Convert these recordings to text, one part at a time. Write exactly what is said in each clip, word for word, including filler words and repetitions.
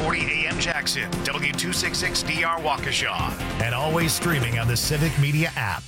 forty A M Jackson, W two sixty-six D R Waukesha, and always streaming on the Civic Media app.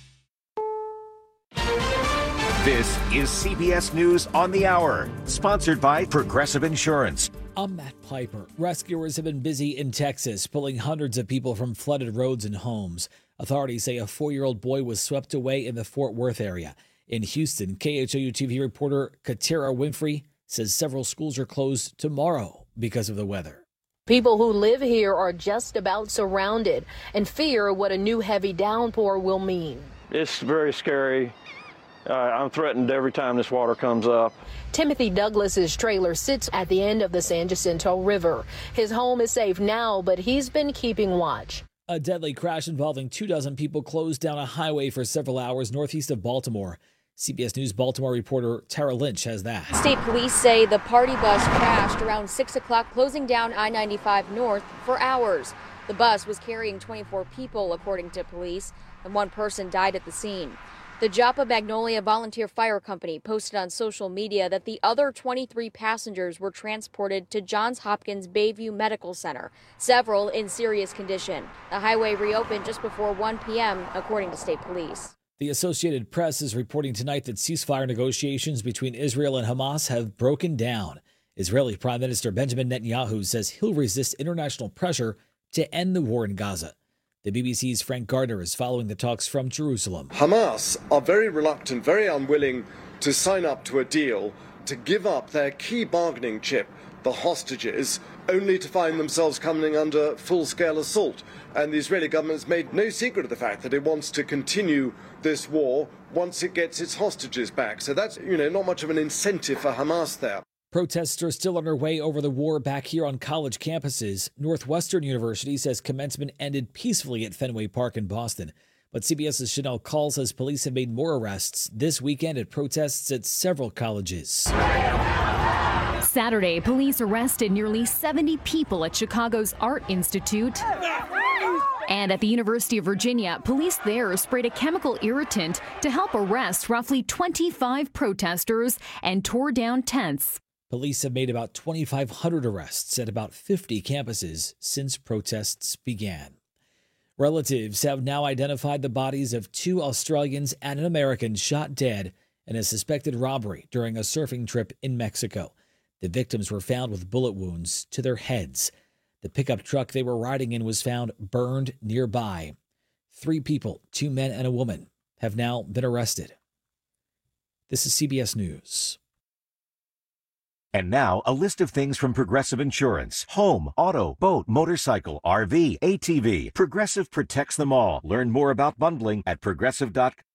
This is C B S News on the Hour, sponsored by Progressive Insurance. I'm Matt Piper. Rescuers have been busy in Texas, pulling hundreds of people from flooded roads and homes. Authorities say a four-year-old boy was swept away in the Fort Worth area. In Houston, K H O U T V reporter Katira Winfrey says several schools are closed tomorrow because of the weather. People who live here are just about surrounded and fear what a new heavy downpour will mean. It's very scary. Uh, I'm threatened every time this water comes up. Timothy Douglas's trailer sits at the end of the San Jacinto River. His home is safe now, but he's been keeping watch. A deadly crash involving two dozen people closed down a highway for several hours northeast of Baltimore. C B S News Baltimore reporter Tara Lynch has that. State police say the party bus crashed around six o'clock, closing down I ninety-five North for hours. The bus was carrying twenty-four people, according to police, and one person died at the scene. The Joppa Magnolia Volunteer Fire Company posted on social media that the other twenty-three passengers were transported to Johns Hopkins Bayview Medical Center, several in serious condition. The highway reopened just before one p.m., according to state police. The Associated Press is reporting tonight that ceasefire negotiations between Israel and Hamas have broken down. Israeli Prime Minister Benjamin Netanyahu says he'll resist international pressure to end the war in Gaza. The B B C's Frank Gardner is following the talks from Jerusalem. Hamas are very reluctant, very unwilling to sign up to a deal to give up their key bargaining chip, the hostages, only to find themselves coming under full-scale assault. And the Israeli government has made no secret of the fact that it wants to continue this war once it gets its hostages back. So that's, you know, not much of an incentive for Hamas there. Protests are still underway over the war back here on college campuses. Northwestern University says commencement ended peacefully at Fenway Park in Boston. But CBS's Chanel Call says police have made more arrests this weekend at protests at several colleges. Saturday, police arrested nearly seventy people at Chicago's Art Institute. And at the University of Virginia, police there sprayed a chemical irritant to help arrest roughly twenty-five protesters and tore down tents. Police have made about twenty-five hundred arrests at about fifty campuses since protests began. Relatives have now identified the bodies of two Australians and an American shot dead in a suspected robbery during a surfing trip in Mexico. The victims were found with bullet wounds to their heads. The pickup truck they were riding in was found burned nearby. Three people, two men and a woman, have now been arrested. This is C B S News. And now, a list of things from Progressive Insurance. Home, auto, boat, motorcycle, R V, A T V. Progressive protects them all. Learn more about bundling at progressive dot com.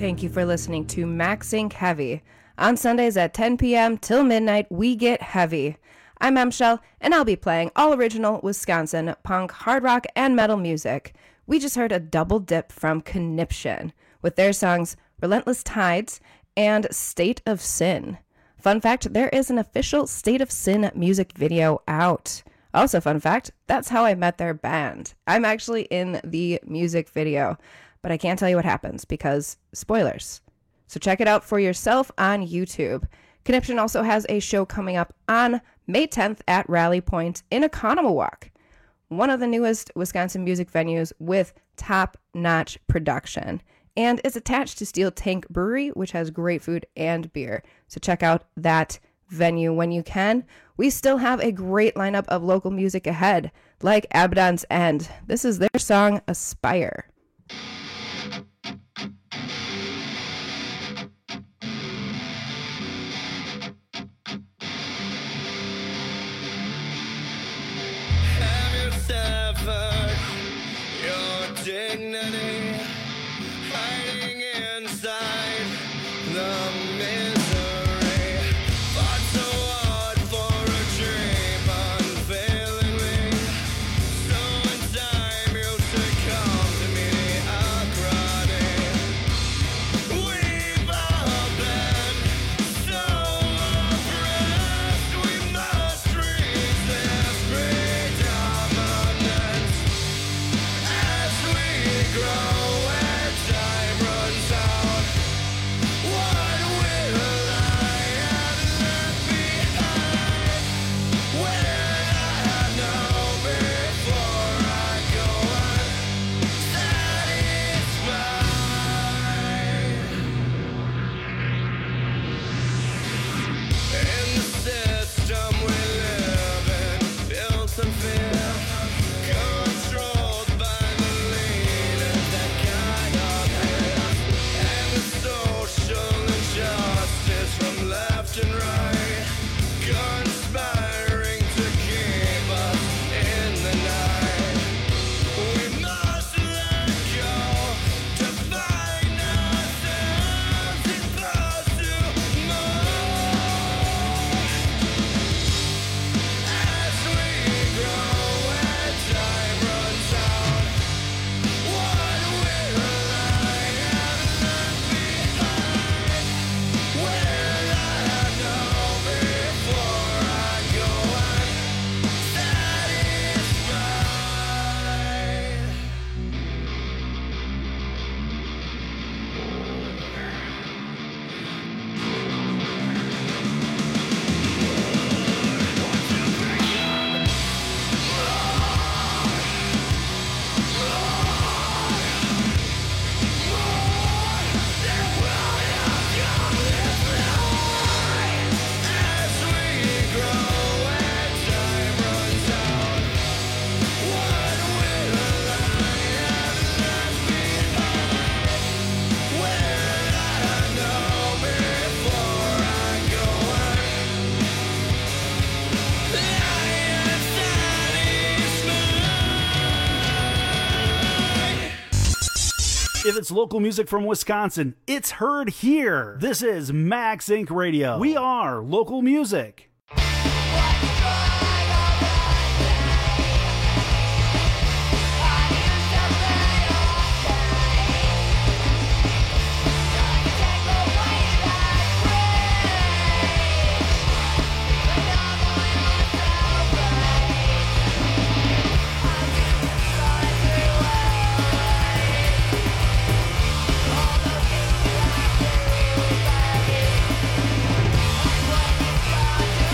Thank you for listening to Max Inc Heavy. On Sundays at ten p.m. till midnight, we get heavy. I'm M. Shell, and I'll be playing all original Wisconsin punk, hard rock, and metal music. We just heard a double dip from Conniption with their songs Relentless Tides and State of Sin. Fun fact, there is an official State of Sin music video out. Also, fun fact, that's how I met their band. I'm actually in the music video, but I can't tell you what happens because spoilers. So check it out for yourself on YouTube. Conniption also has a show coming up on May tenth at Rally Point in Oconomowoc, one of the newest Wisconsin music venues with top-notch production, and is attached to Steel Tank Brewery, which has great food and beer. So check out that venue when you can. We still have a great lineup of local music ahead, like Abaddon's End. This is their song, Aspire. Have you severed your dignity, hiding inside the misery? Fought so hard for a dream unfailingly, so in time you succumb to mediocrity. We've all been so oppressed, we must resist predominance. As we grow and time runs out, what will I have left behind when I know before I go unsatisfied? In the system we live in, built on fear, controlled by the leaders that guide our peers, and the social injustice from left and right, conspiring to keep us in the night. We must let go to find ourselves exposed to more. As we grow and time runs out, what will I have left behind when I know before I go unsatisfied? As we grow and time runs out, what will I have left behind when I know before I go unsatisfied? If it's local music from Wisconsin, it's heard here. This is Max Inc Radio. We are local music. What you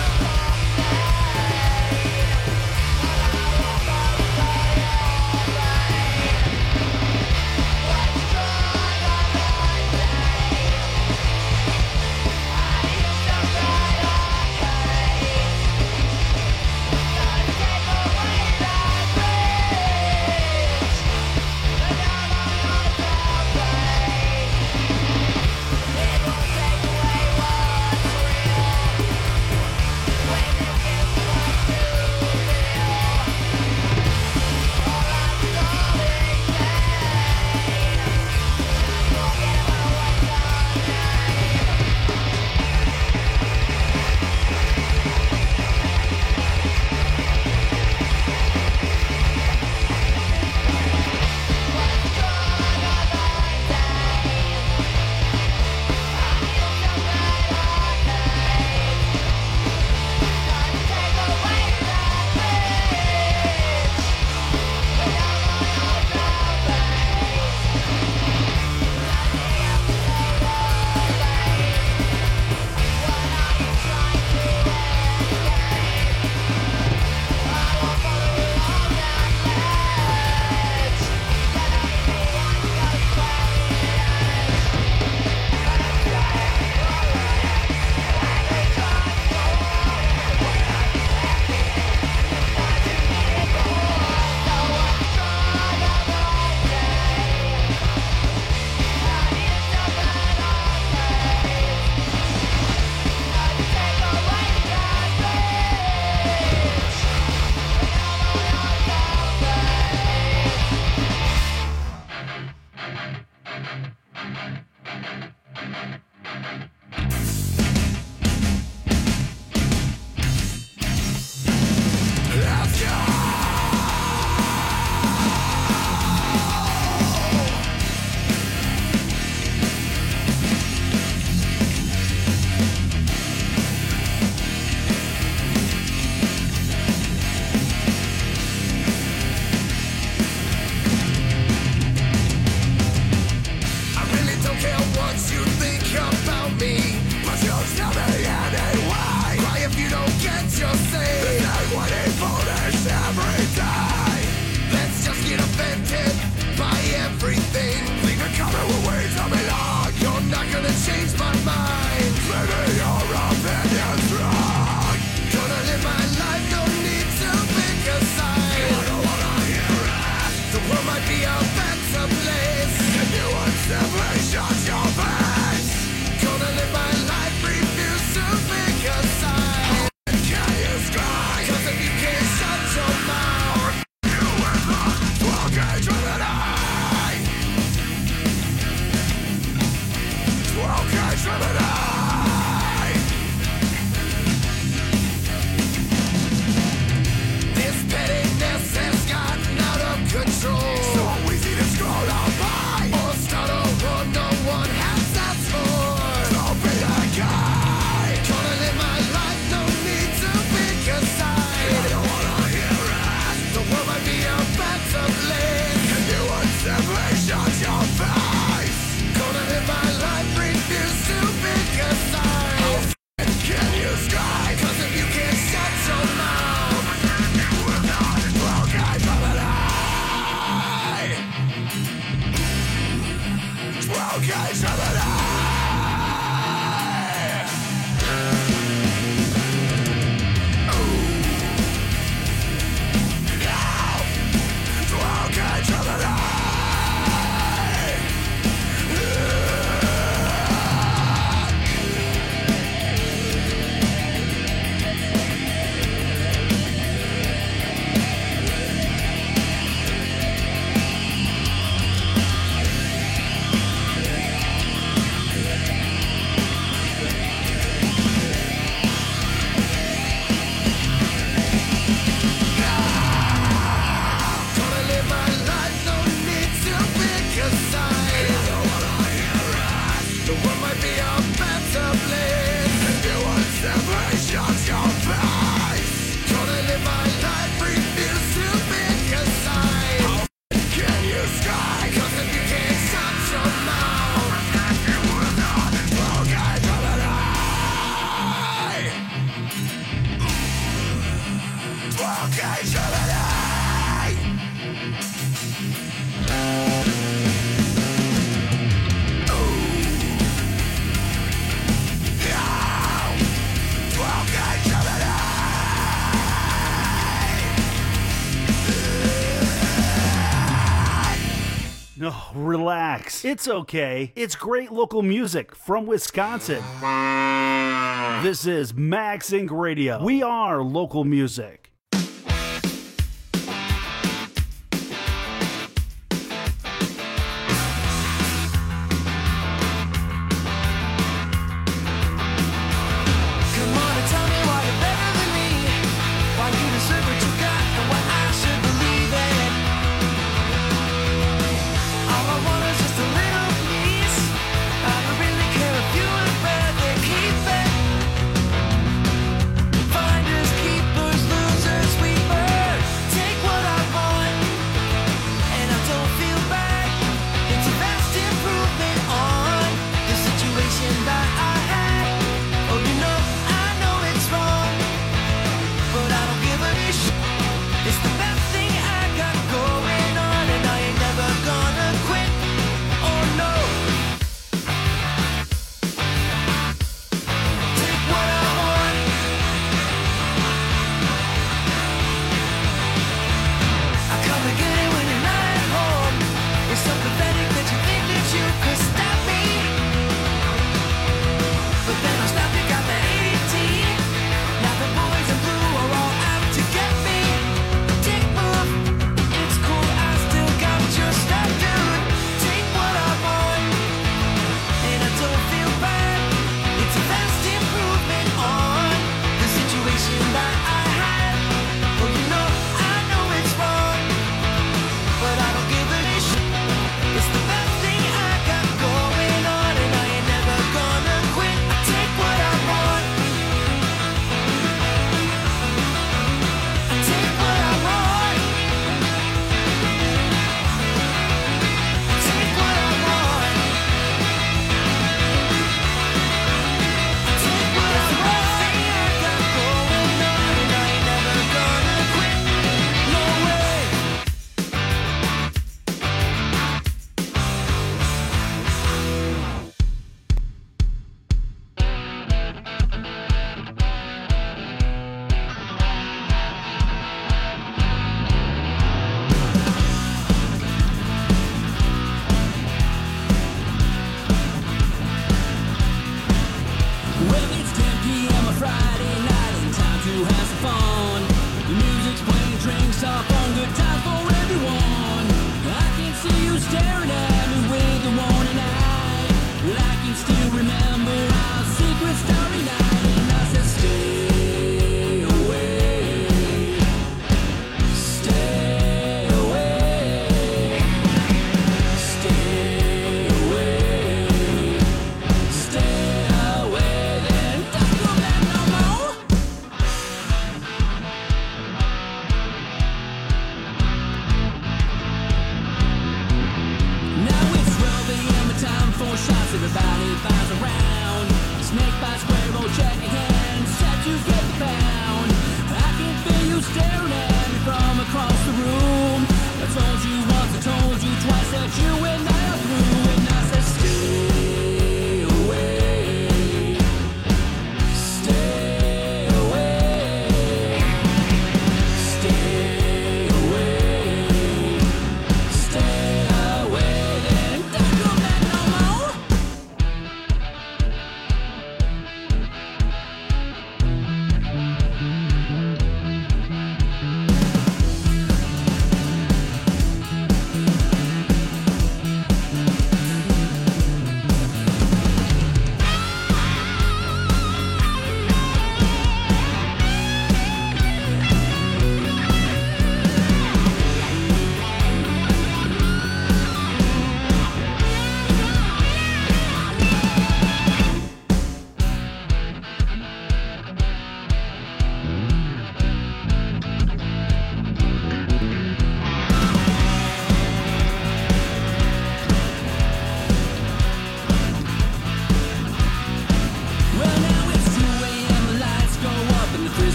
No, relax. It's okay. It's great local music from Wisconsin. This is Max Inc Radio. We are local music.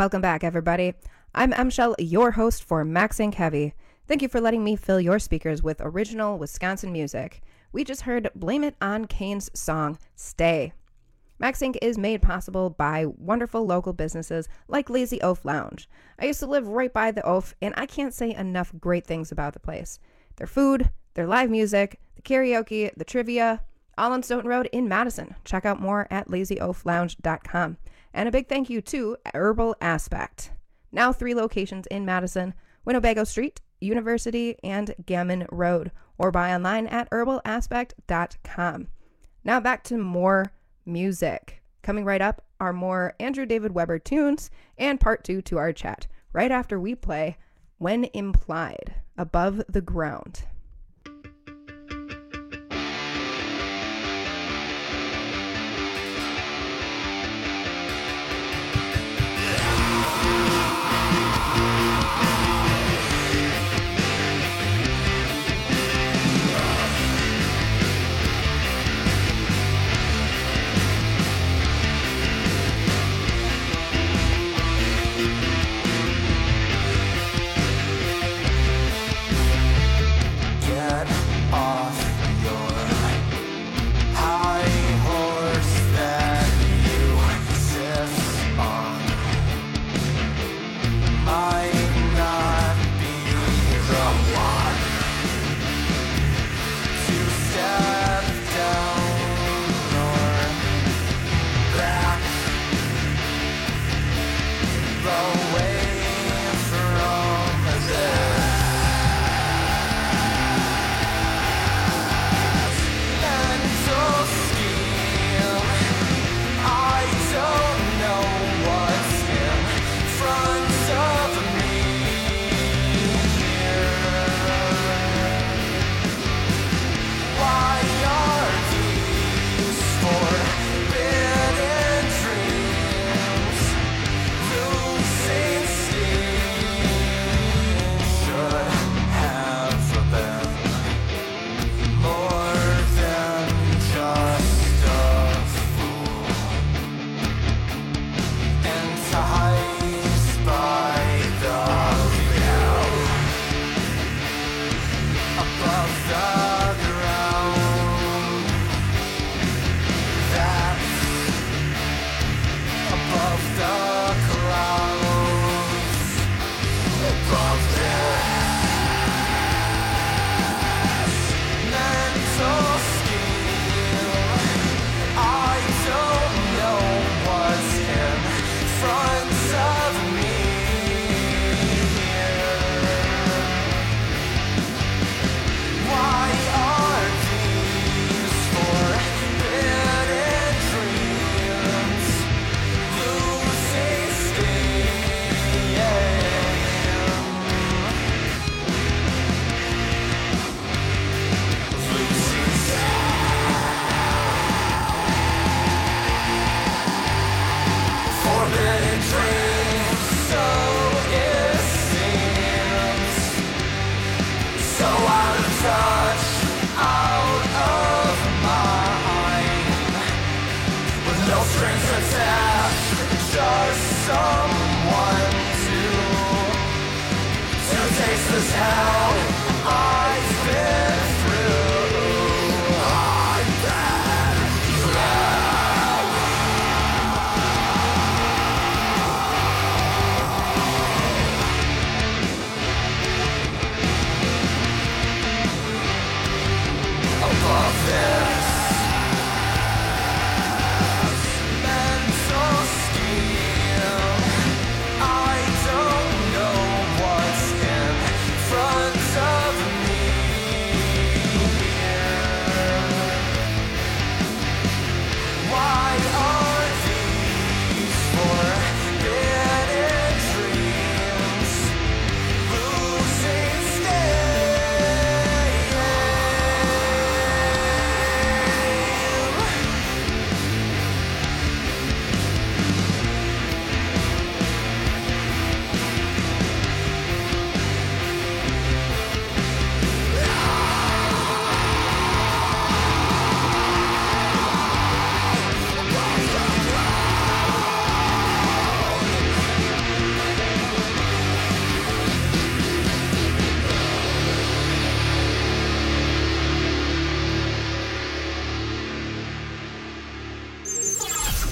Welcome back, everybody. I'm M. Shell, your host for Maxing Heavy. Thank you for letting me fill your speakers with original Wisconsin music. We just heard Blame It on Kane's song, Stay. Maxing is made possible by wonderful local businesses like Lazy Oaf Lounge. I used to live right by the Oaf, and I can't say enough great things about the place. Their food, their live music, the karaoke, the trivia, all on Stoughton Road in Madison. Check out more at lazy oaf lounge dot com. And a big thank you to Herbal Aspect. Now three locations in Madison, Winnebago Street, University, and Gammon Road, or buy online at herbal aspect dot com. Now back to more music. Coming right up are more Andrew David Weber tunes and part two to our chat, right after we play When Implied, Above the Ground. Why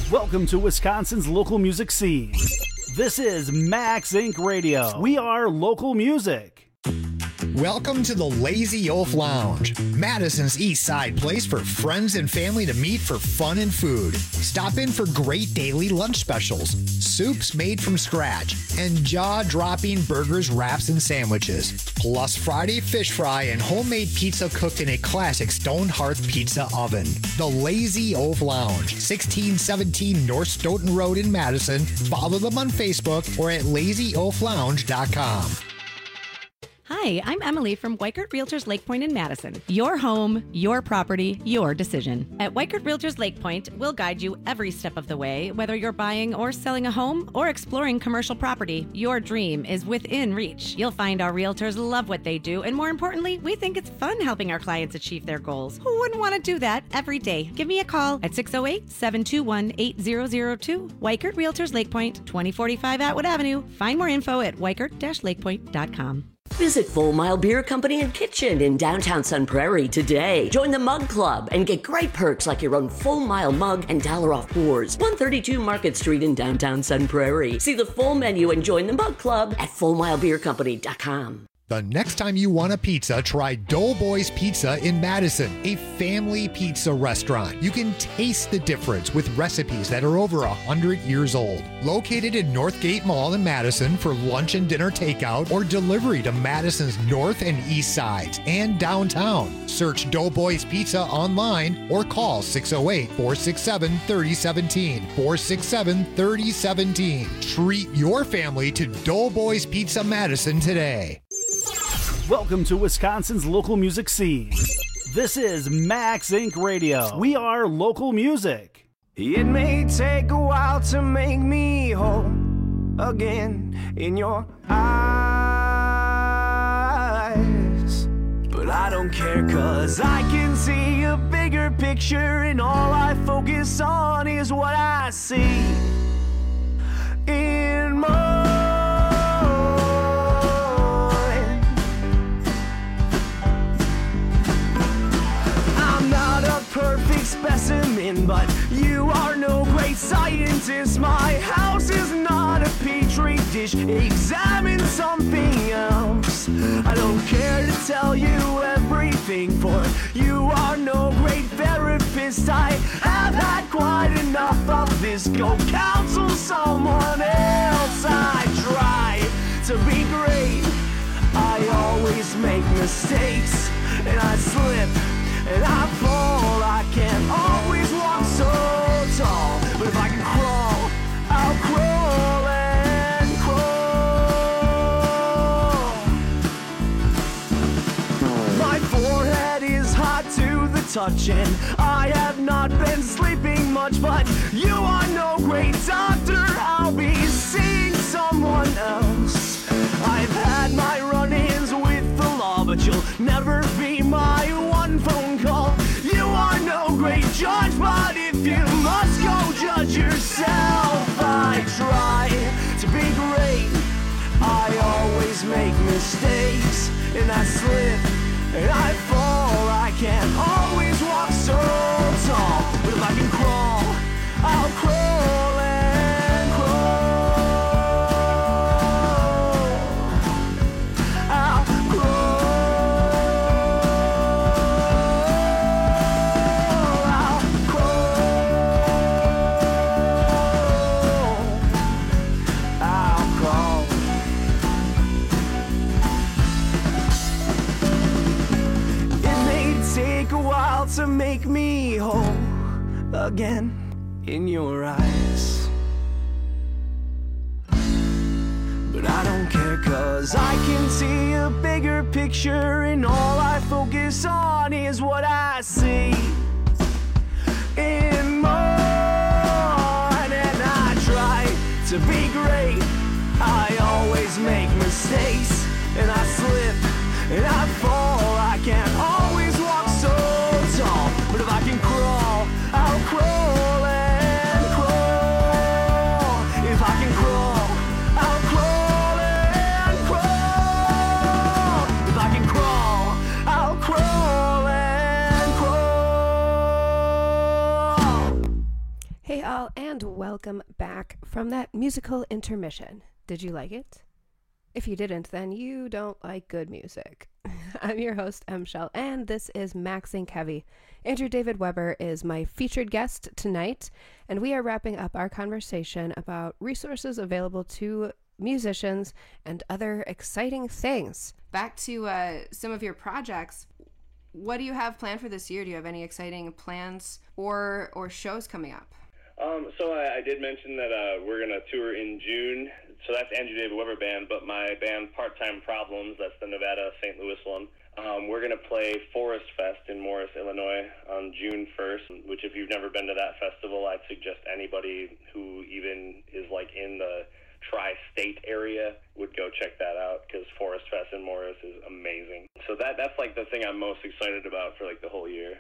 Welcome to Wisconsin's local music scene. This is Max Incorporated. Radio. We are local music. Welcome to the Lazy Oaf Lounge, Madison's East Side place for friends and family to meet for fun and food. Stop in for great daily lunch specials, soups made from scratch, and jaw-dropping burgers, wraps, and sandwiches. Plus Friday fish fry and homemade pizza cooked in a classic stone hearth pizza oven. The Lazy Oaf Lounge, sixteen seventeen North Stoughton Road in Madison. Follow them on Facebook or at lazy oaf lounge dot com. Hi, I'm Emily from Weichert Realtors Lake Point in Madison. Your home, your property, your decision. At Weichert Realtors Lake Point, we'll guide you every step of the way, whether you're buying or selling a home or exploring commercial property. Your dream is within reach. You'll find our realtors love what they do, and more importantly, we think it's fun helping our clients achieve their goals. Who wouldn't want to do that every day? Give me a call at six oh eight, seven two one, eight zero zero two. Weichert Realtors Lake Point, twenty forty-five Atwood Avenue. Find more info at weichert dash lake point dot com. Visit Full Mile Beer Company and Kitchen in downtown Sun Prairie today. Join the Mug Club and get great perks like your own Full Mile mug and dollar off pours. one thirty-two Market Street in downtown Sun Prairie. See the full menu and join the Mug Club at full mile beer company dot com. The next time you want a pizza, try Doughboys Pizza in Madison, a family pizza restaurant. You can taste the difference with recipes that are over one hundred years old. Located in Northgate Mall in Madison for lunch and dinner takeout or delivery to Madison's north and east sides and downtown. Search Doughboys Pizza online or call six oh eight, four six seven, three oh one seven, four six seven, three oh one seven. Treat your family to Doughboys Pizza Madison today. Welcome to Wisconsin's local music scene. This is Max Incorporated. Radio. We are local music. It may take a while to make me whole again in your eyes, but I don't care, cause I can see a bigger picture, and all I focus on is what I see in my. Perfect specimen, but you are no great scientist. My house is not a petri dish. Examine something else. I don't care to tell you everything, for you are no great therapist. I have had quite enough of this. Go counsel someone else. I try to be great. I always make mistakes, and I slip and I fall. I can't always walk so tall, but if I can crawl, I'll crawl and crawl. My forehead is hot to the touch, and I have not been sleeping much, but you are no great doctor. I'll be seeing someone else. I've had my run-ins with the law, but you'll never be my one phone call. You are no great judge, but if you must go judge yourself. I try to be great. I always make mistakes, and I slip and I fall. I can't always walk so tall, but if I can crawl, I'll crawl and crawl. I'll crawl. To make me whole again in your eyes, but I don't care, cause I can see a bigger picture, and all I focus on is what I see in mine. And I try to be great. I always make mistakes, and I slip and I fall. I can't always walk so tall, but if I can crawl, I'll crawl and crawl. If I can crawl, I'll crawl and crawl. If I can crawl, I'll crawl and crawl. Hey all, and And welcome back from that musical intermission. Did you like it? If you didn't, then you don't like good music. I'm your host, M. Shell, and this is Maxing Heavy. Andrew David Weber is my featured guest tonight, and we are wrapping up our conversation about resources available to musicians and other exciting things. Back to uh, some of your projects. What do you have planned for this year? Do you have any exciting plans or or shows coming up? Um, so I, I did mention that uh, we're going to tour in June. So that's Andrew David Weber Band, but my band Part-Time Problems, that's the Nevada Saint Louis one. Um, we're going to play Forest Fest in Morris, Illinois on June first, which if you've never been to that festival, I'd suggest anybody who even is like in the tri-state area would go check that out, because Forest Fest in Morris is amazing. So that that's like the thing I'm most excited about for like the whole year.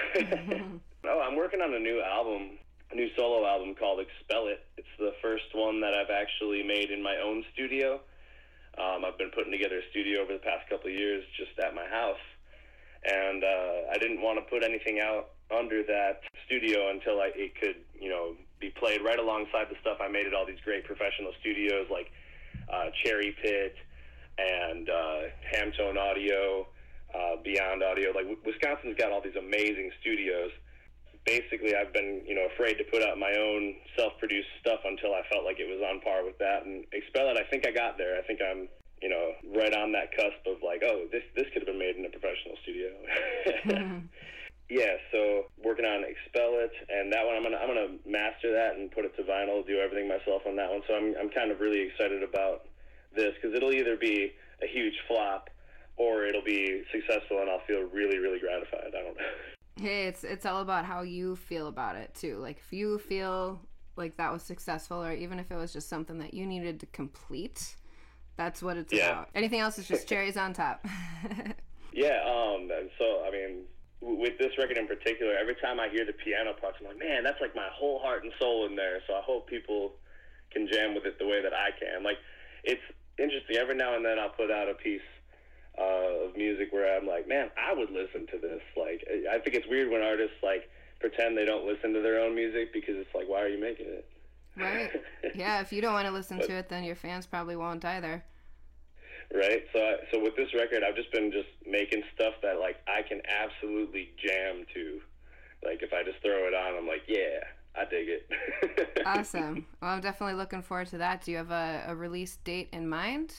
Oh, I'm working on a new album. A new solo album called Expel It. It's the first one that I've actually made in my own studio. Um, I've been putting together a studio over the past couple of years just at my house. And uh, I didn't want to put anything out under that studio until I, it could, you know, be played right alongside the stuff I made at all these great professional studios like uh, Cherry Pit and uh, Hamtone Audio, uh, Beyond Audio. Like, Wisconsin's got all these amazing studios. Basically, I've been, you know, afraid to put out my own self-produced stuff until I felt like it was on par with that. And Expel It, I think I got there. I think I'm, you know, right on that cusp of like, oh, this this could have been made in a professional studio. mm-hmm. Yeah, so working on Expel It, and that one I'm gonna I'm gonna master that and put it to vinyl, do everything myself on that one. So I'm I'm kind of really excited about this, because it'll either be a huge flop or it'll be successful, and I'll feel really really gratified. I don't know. Hey, it's it's all about how you feel about it too. Like if you feel like that was successful, or even if it was just something that you needed to complete, that's what it's yeah. about. Anything else is just cherries on top. Yeah, um, so I mean, with this record in particular, every time I hear the piano parts, I'm like, man, that's like my whole heart and soul in there. So I hope people can jam with it the way that I can. Like, it's interesting. Every now and then I'll put out a piece Uh, of music where I'm like, man, I would listen to this. Like, I think it's weird when artists like pretend they don't listen to their own music, because it's like, why are you making it? Right. Yeah, if you don't want to listen but, to it, then your fans probably won't either. Right. So, I, so with this record, I've just been just making stuff that like I can absolutely jam to. Like, if I just throw it on, I'm like, yeah, I dig it. Awesome. Well, I'm definitely looking forward to that. Do you have a, a release date in mind?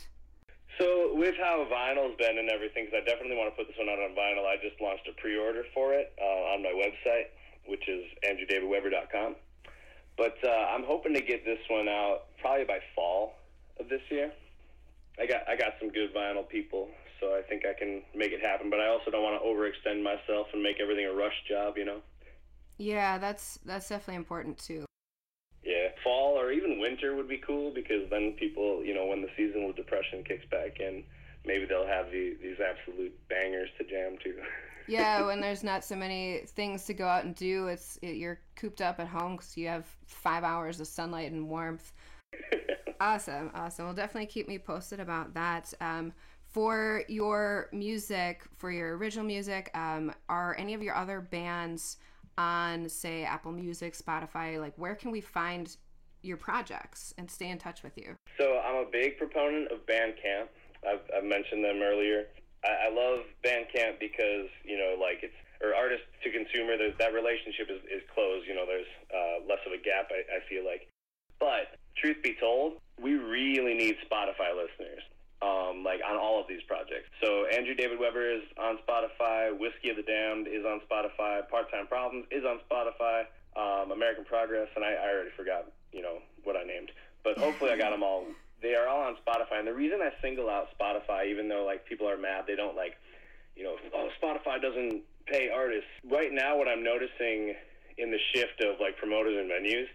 So with how vinyl's been and everything, because I definitely want to put this one out on vinyl, I just launched a pre-order for it uh, on my website, which is andrew david weber dot com. But uh, I'm hoping to get this one out probably by fall of this year. I got I got some good vinyl people, so I think I can make it happen. But I also don't want to overextend myself and make everything a rush job, you know? Yeah, that's that's definitely important too. Yeah, fall or even winter would be cool, because then people, you know, when the seasonal depression kicks back in, maybe they'll have the, these absolute bangers to jam to. Yeah, when there's not so many things to go out and do, it's it, you're cooped up at home because you have five hours of sunlight and warmth. Awesome, awesome. Well, definitely keep me posted about that. Um, for your music, for your original music, um, are any of your other bands on, say, Apple Music, Spotify? Like, where can we find your projects and stay in touch with you? So I'm a big proponent of Bandcamp. I've, I've mentioned them earlier. I, I love Bandcamp because, you know, like it's, or artist to consumer, there's, that relationship is, is closed. You know, there's uh, less of a gap, I, I feel like. But truth be told, we really need Spotify listeners. Um, like on all of these projects. So Andrew David Weber is on Spotify, Whiskey of the Damned is on Spotify, Part-Time Problems is on Spotify, um, American Progress, and I, I already forgot, you know, what I named. But hopefully I got them all. They are all on Spotify. And the reason I single out Spotify, even though like people are mad, they don't like, you know, oh, Spotify doesn't pay artists. Right now what I'm noticing in the shift of like promoters and venues,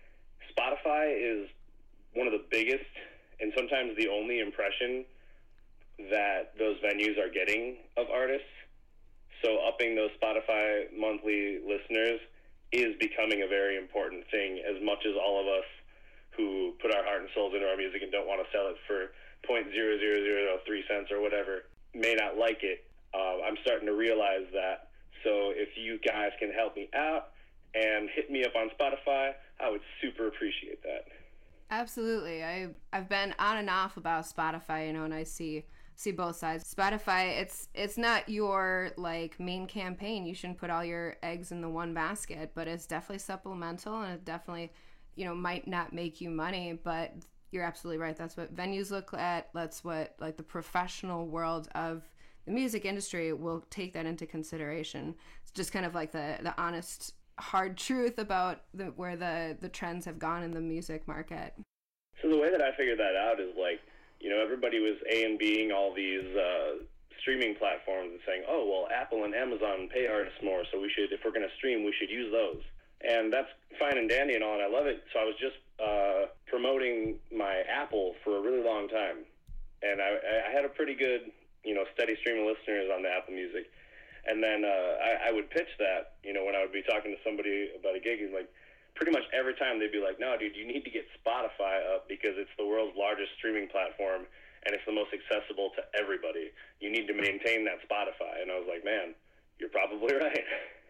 Spotify is one of the biggest and sometimes the only impression that those venues are getting of artists. So upping those Spotify monthly listeners is becoming a very important thing, as much as all of us who put our heart and souls into our music and don't want to sell it for zero point zero zero zero three cents or whatever may not like it. Uh, I'm starting to realize that. So if you guys can help me out and hit me up on Spotify, I would super appreciate that. Absolutely. I I've been on and off about Spotify, you know, and I see see both sides. Spotify, it's it's not your like main campaign. You shouldn't put all your eggs in the one basket, but it's definitely supplemental, and it definitely, you know, might not make you money, but you're absolutely right. That's what venues look at. That's what like the professional world of the music industry will take that into consideration. It's just kind of like the the honest hard truth about the, where the the trends have gone in the music market. So the way that I figured that out is like, you know, everybody was A and Bing all these uh, streaming platforms and saying, oh, well, Apple and Amazon pay artists more, so we should, if we're going to stream, we should use those. And that's fine and dandy and all, and I love it. So I was just uh, promoting my Apple for a really long time. And I, I had a pretty good, you know, steady stream of listeners on the Apple Music. And then uh, I, I would pitch that, you know, when I would be talking to somebody about a gig, and like pretty much every time they'd be like, no, dude, you need to get Spotify up because it's the world's largest streaming platform and it's the most accessible to everybody. You need to maintain that Spotify. And I was like, man, you're probably right.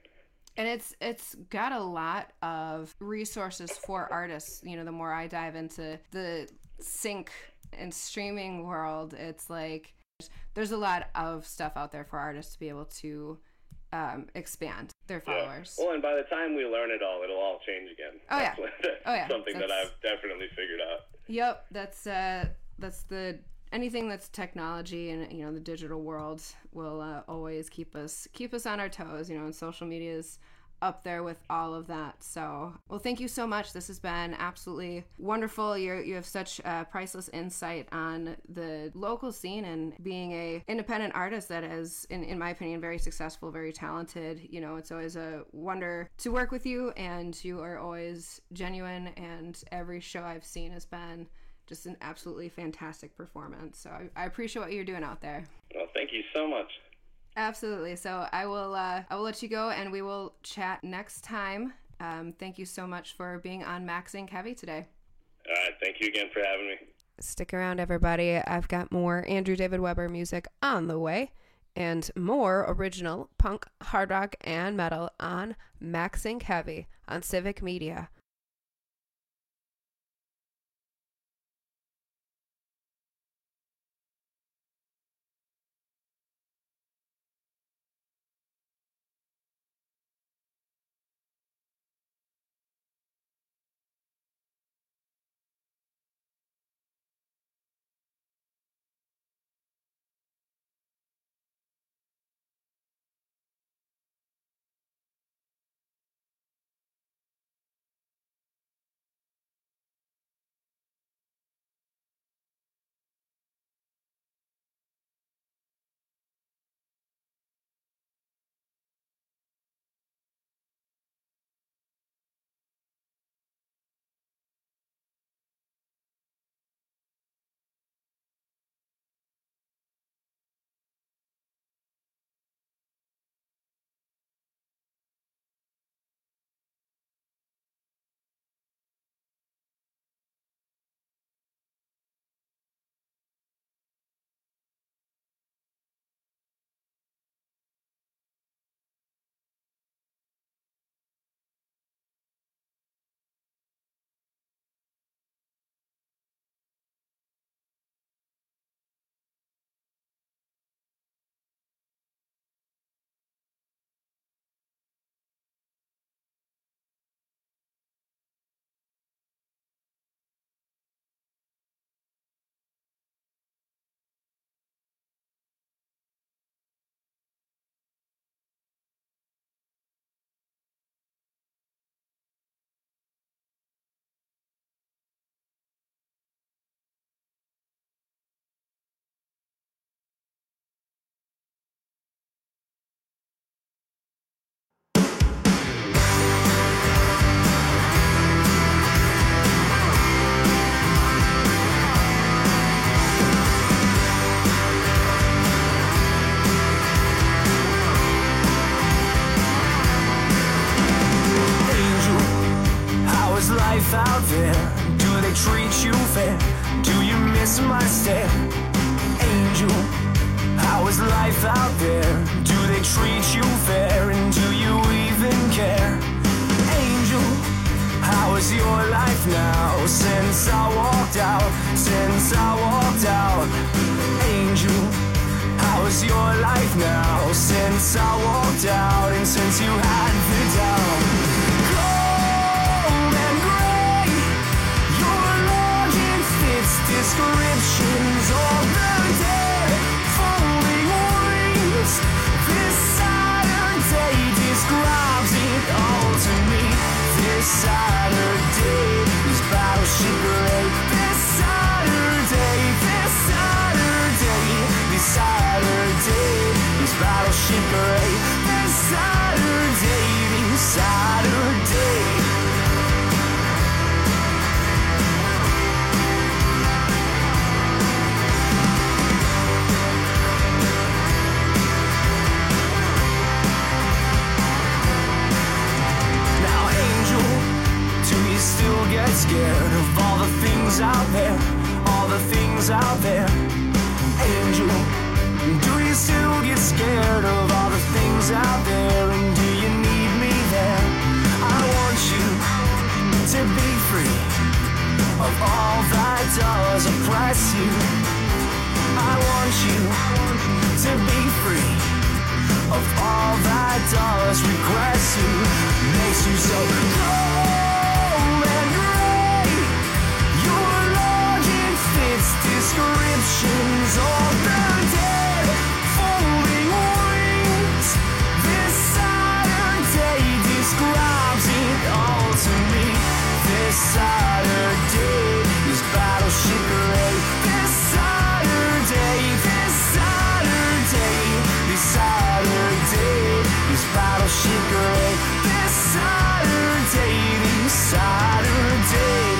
And it's it's got a lot of resources for artists. You know, the more I dive into the sync and streaming world, it's like there's a lot of stuff out there for artists to be able to um, expand their followers. Yeah. Well, and by the time we learn it all, it'll all change again. Oh, that's yeah. What, oh, yeah. Something that's... that I've definitely figured out. Yep. That's, uh, that's the... Anything that's technology and, you know, the digital world will uh, always keep us keep us on our toes, you know, and social media is up there with all of that. So, well, thank you so much. This has been absolutely wonderful. You you have such uh, priceless insight on the local scene and being a independent artist that is, in, in my opinion, very successful, very talented. You know, it's always a wonder to work with you, and you are always genuine, and every show I've seen has been just an absolutely fantastic performance. So I, I appreciate what you're doing out there. Well, thank you so much. Absolutely. So I will uh, I will let you go, and we will chat next time. Um, thank you so much for being on Maxing Heavy today. All right. Thank you again for having me. Stick around, everybody. I've got more Andrew David Weber music on the way, and more original punk, hard rock, and metal on Maxing Heavy on Civic Media. Life out there, do they treat you fair? Do you miss my stare? Angel, how is life out there? Do they treat you fair? And do you even care? Angel, how is How's your life now? Since I walked out, since I walked out. Angel, how's your life now? Since I walked out and since you had the doubt. Cold and gray, your longing fits descriptions of the dead, folding wings. This Saturday describes it all to me. This Saturday is battleship gray. This Saturday, this Saturday, this Saturday is battleship gray. This Saturday, this Saturday. Now, Angel, do you still get scared of all the things out there? All the things out there. Angel, do you still get scared of all the things out there? And do you need me there? I want you to be free of all that does oppress you. I want you to be free of all that does regress you. Makes you so cold and gray. Your longing fits descriptions of the dead, folding wings. This Saturday describes it all to me. This Saturday is battleship gray. This Saturday, this Saturday, this Saturday is battleship gray. This Saturday, this Saturday.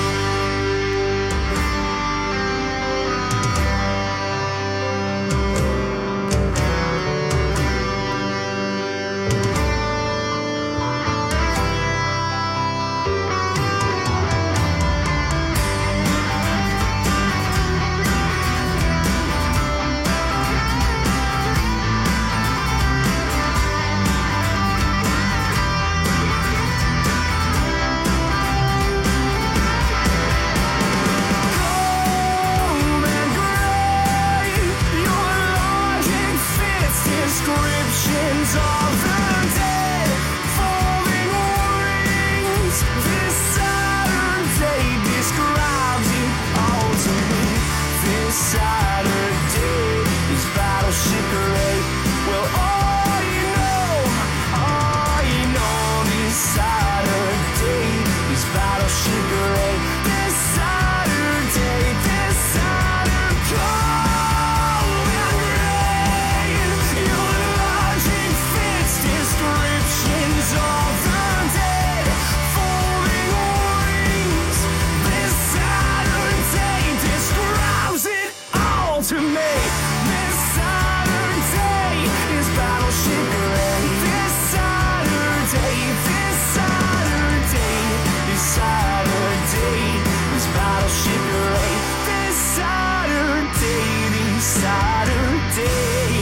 Cold and gray, your longing fits descriptions of the dead, folding wings. This Saturday describes it all to me. This Saturday is battleship gray. Well, all you know, all you know, this Saturday is battleship gray. This Saturday, this Saturday, cold and gray. Your logic fits descriptions of the dead, folding wings. This Saturday describes it all to me. This Saturday is battleship gray. This Saturday, this Saturday, this Saturday is battleship gray. This Saturday, this Saturday.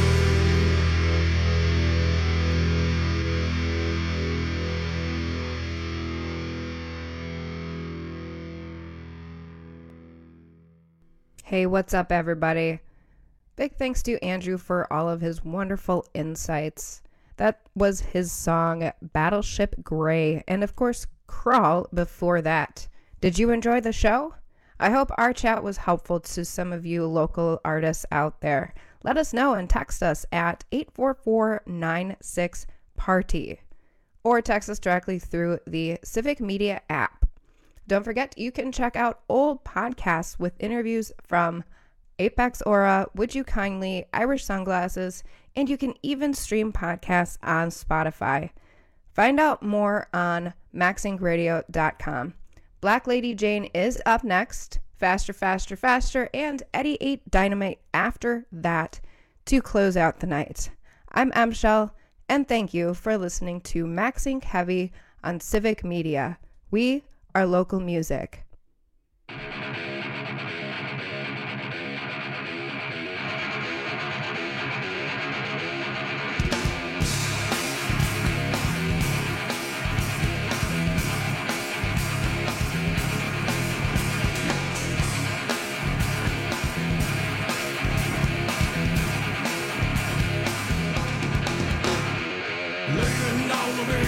Hey, what's up, everybody? Big thanks to Andrew for all of his wonderful insights. That was his song Battleship Gray, and of course, Crawl before that. Did you enjoy the show? I hope our chat was helpful to some of you local artists out there. Let us know and text us at eight four four nine six party or text us directly through the Civic Media app. Don't forget, you can check out old podcasts with interviews from Apex Aura, Would You Kindly, Irish Sunglasses, and you can even stream podcasts on Spotify. Find out more on maxing radio dot com. Black Lady Jane is up next, Faster, Faster, Faster, and Eddie eight Dynamite after that to close out the night. I'm M. Shell, and thank you for listening to Maxing Heavy on Civic Media. We are local music.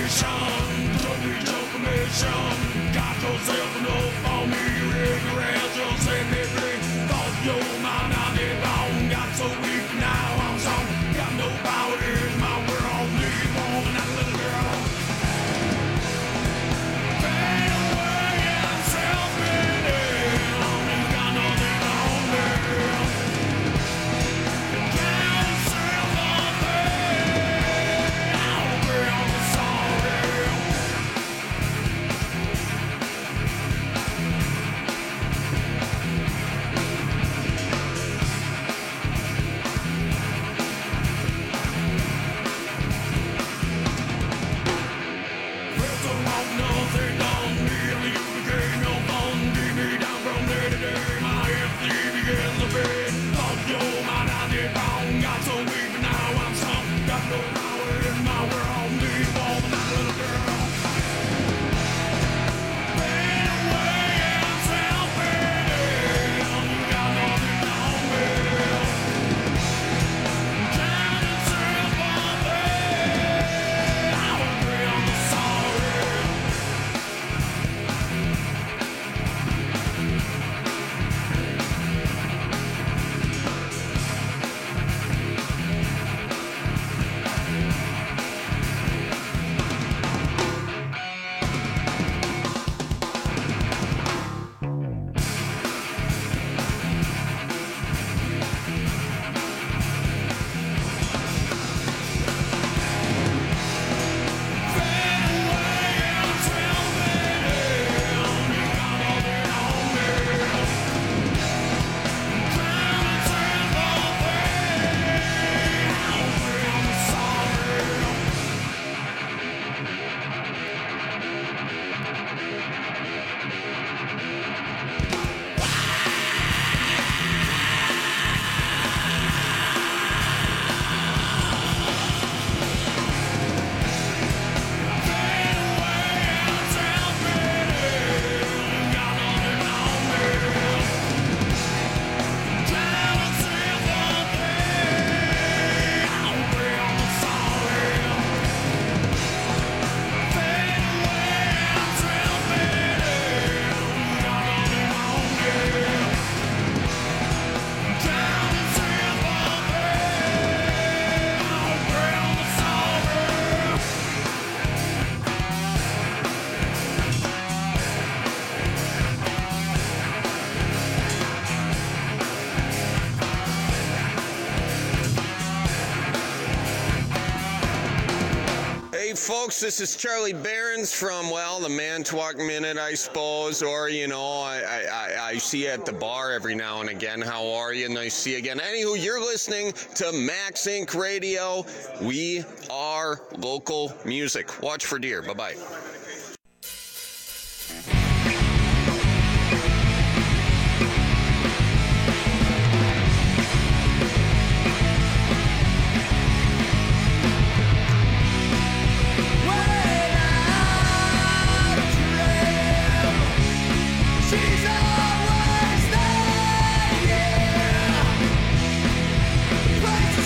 folks, this is Charlie Behrens from, well, the Manitowoc Minute, I suppose, or, you know, I, I, I see you at the bar every now and again. How are you? Nice to see you again. Anywho, you're listening to Max Inc Radio. We are local music. Watch for deer. Bye-bye.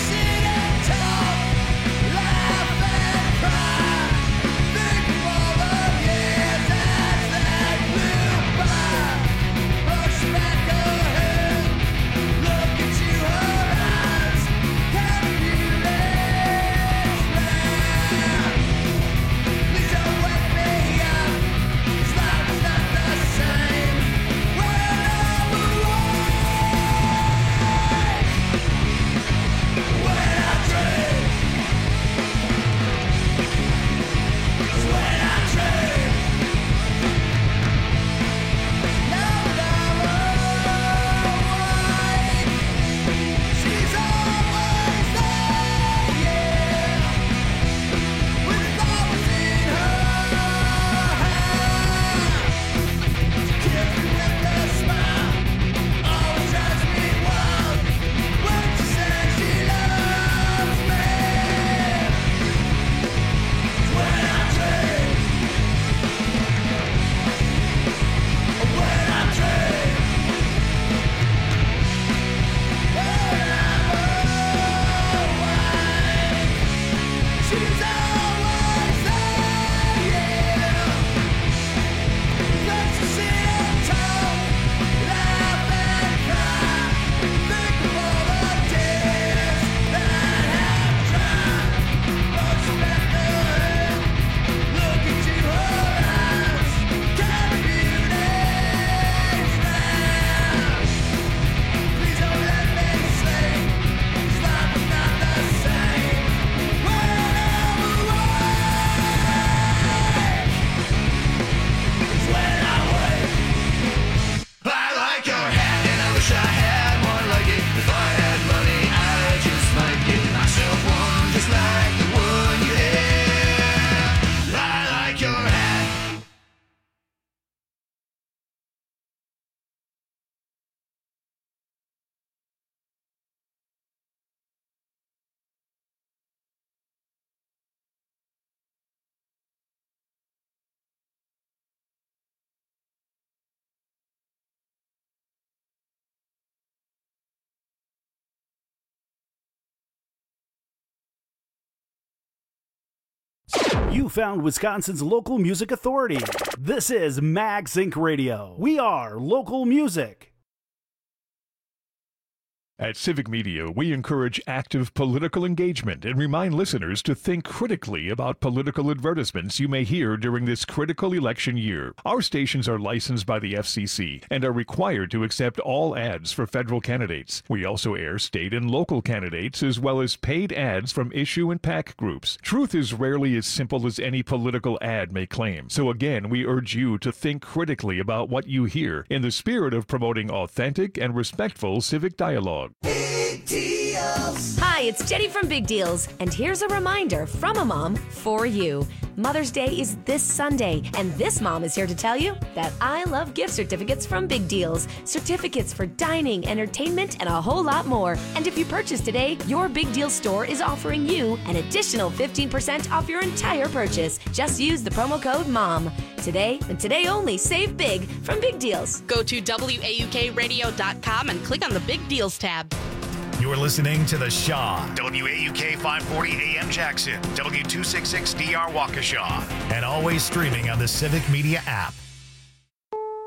Laugh and cry, think of all the You found Wisconsin's local music authority. This is MagSync Radio. We are local music. At Civic Media, we encourage active political engagement and remind listeners to think critically about political advertisements you may hear during this critical election year. Our stations are licensed by the F C C and are required to accept all ads for federal candidates. We also air state and local candidates as well as paid ads from issue and PAC groups. Truth is rarely as simple as any political ad may claim. So again, we urge you to think critically about what you hear in the spirit of promoting authentic and respectful civic dialogue. Big Deals. Hi, it's Jenny from Big Deals, and here's a reminder from a mom for you. Mother's Day is this Sunday, and this mom is here to tell you that I love gift certificates from Big Deals. Certificates for dining, entertainment, and a whole lot more. And if you purchase today, your Big Deal store is offering you an additional fifteen percent off your entire purchase. Just use the promo code MOM. Today, and today only, save big from Big Deals. Go to W A U K radio dot com and click on the Big Deals tab. You're listening to The Shaw, W A U K five forty A M Jackson, W two sixty-six D R Waukesha, and always streaming on the Civic Media app.